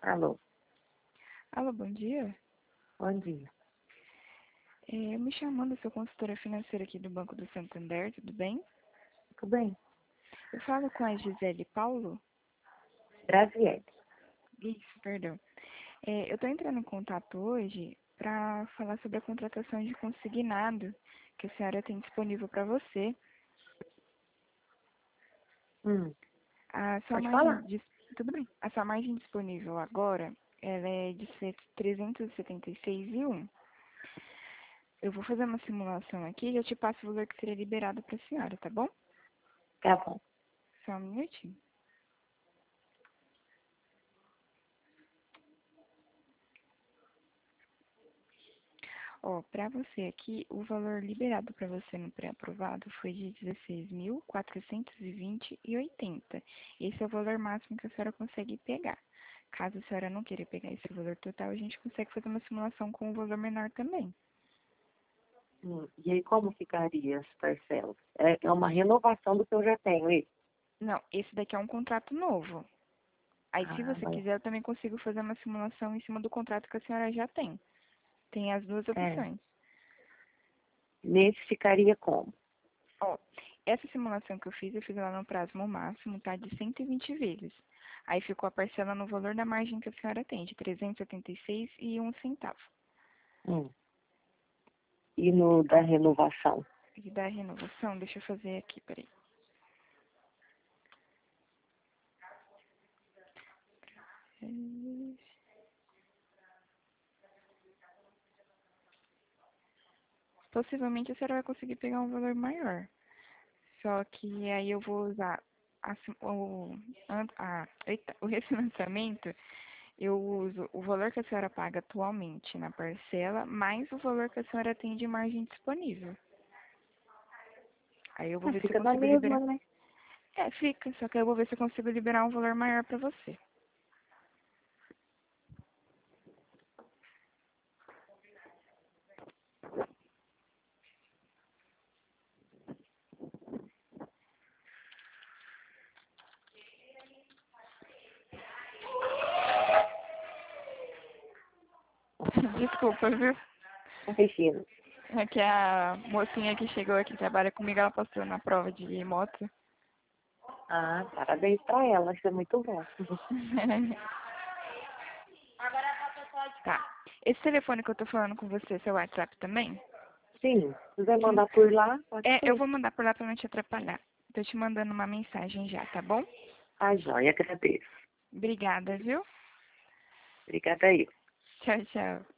Alô, Alô, bom dia. bom dia. Eu me chamando, sou consultora financeira aqui do Banco do Santander, tudo bem? Tudo bem? Eu falo com a Gisele Paulo? Graziele. Isso, perdão. Eu estou entrando em contato hoje para falar sobre a contratação de consignado que a senhora tem disponível para você. A sua Pode margem, falar. tudo bem. A sua margem disponível agora, ela é de 376,1. Eu vou fazer uma simulação aqui e eu te passo o valor que seria liberado para a senhora, tá bom? Tá bom. Só um minutinho. Ó, para você aqui, o valor liberado para você no pré-aprovado foi de 16.420,80. Esse é o valor máximo que a senhora consegue pegar. Caso a senhora não queira pegar esse valor total, a gente consegue fazer uma simulação com um valor menor também. E aí, como ficaria as parcelas? É uma renovação do que eu já tenho, isso? Não, esse daqui é um contrato novo. Aí, se Ah, você mas quiser, eu também consigo fazer uma simulação em cima do contrato que a senhora já tem. Tem as duas é, opções. nesse ficaria como? Ó, essa simulação que eu fiz ela no prazo no máximo, tá? De 120 vezes. Aí ficou a parcela no valor da margem que a senhora tem, de 376,01 centavo. Hum. E no da renovação? E da renovação, deixa eu fazer aqui, peraí. Possivelmente a senhora vai conseguir pegar um valor maior. Só que aí eu vou usar o refinanciamento, eu uso o valor que a senhora paga atualmente na parcela, mais o valor que a senhora tem de margem disponível. Aí eu vou ver se eu Fica na consigo liberar. mesma, né? Fica, só que eu vou ver se eu consigo liberar um valor maior pra você. Desculpa, viu? Imagina. É que a mocinha que chegou aqui, trabalha comigo, ela passou na prova de moto. Ah, parabéns pra ela, isso é muito bom. Tá. Esse telefone que eu tô falando com você, é seu WhatsApp também? Sim, se quiser Sim. mandar por lá, pode Eu ser. vou mandar por lá pra não te atrapalhar. Tô te mandando uma mensagem já, tá bom? Tá, joia, agradeço. Obrigada, viu? Obrigada aí. Tchau, tchau.